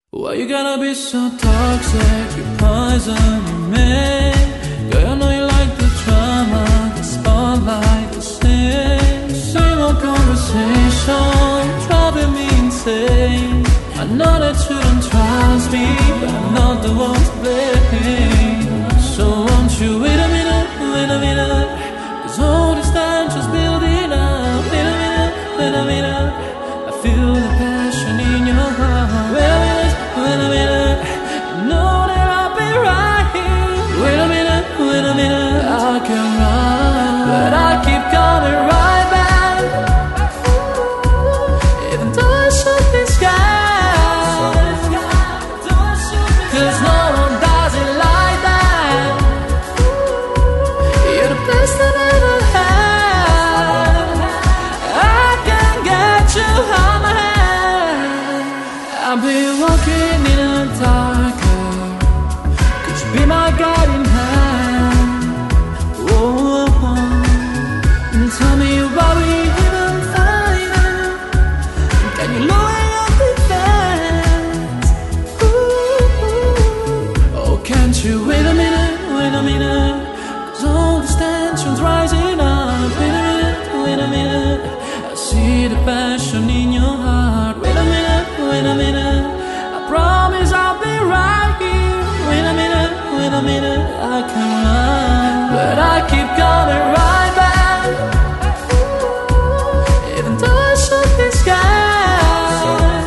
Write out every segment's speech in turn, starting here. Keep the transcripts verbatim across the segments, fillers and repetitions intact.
Why you gotta be so toxic? You poison me. Girl, I know you like the drama, the spotlight, the same. Same old conversation, driving me insane. I know that you don't trust me, but I'm not the one to blame. So won't you wait a minute, wait a minute, 'cause all this time just building up. Wait a minute, wait a minute, I feel the passion in your heart. Wait a minute, wait a minute, you know that I'll be right here. Wait a minute, wait a minute, I can run, but I keep coming right back. Even though I shoot the sky, 'cause no one does it like that. You're the best I've ever had. I can get you out my head. I've been walking in the dark. Could you be my guiding hand? Oh, and tell me why we even fighting. Can you lower your defense? Ooh. Oh, can't you wait a minute, wait a minute, 'cause all this tension's rising up. Wait a minute, wait a minute, I see the passion in your heart. Wait a minute, wait a minute, I promise I'll be right here. Wait a minute, wait a minute, I can run, but I keep coming right back. Even though I shoot the sky,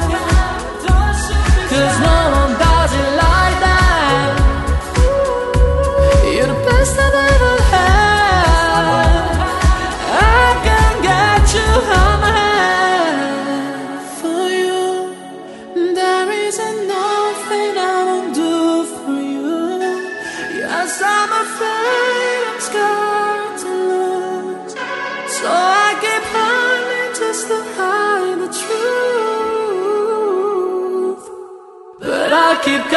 'cause no one does it like that. You're the best I've ever had. I can get you out my head. For you, there isn't nothing I won't do for you. Yes, I'm afraid I'm scared to lose, so I keep hiding just to hide the truth. But I keep